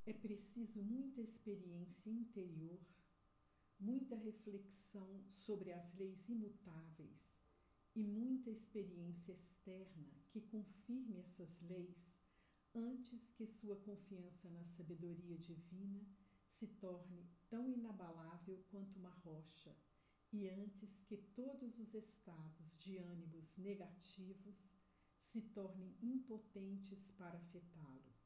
É preciso muita experiência interior, muita reflexão sobre as leis imutáveis e muita experiência externa que confirme essas leis antes que sua confiança na sabedoria divina se torne tão inabalável quanto uma rocha e antes que todos os estados de ânimos negativos se tornem impotentes para afetá-lo.